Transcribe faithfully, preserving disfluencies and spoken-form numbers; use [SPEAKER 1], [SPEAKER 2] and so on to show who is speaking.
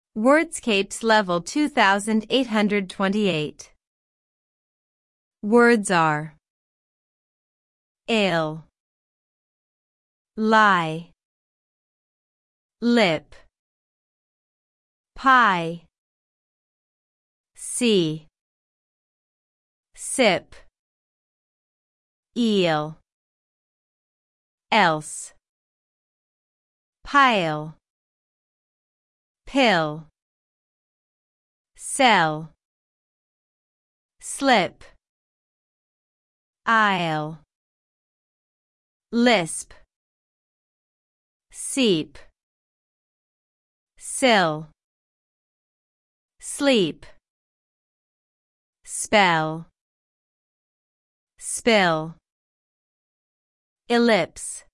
[SPEAKER 1] Wordscapes Level two thousand eight hundred twenty-eight. Words are ill, lie, lip, pie, see, sip, eel, else, pile, pill, sell, slip, aisle, lisp, seep, sill, sleep, spell, spill, ellipse,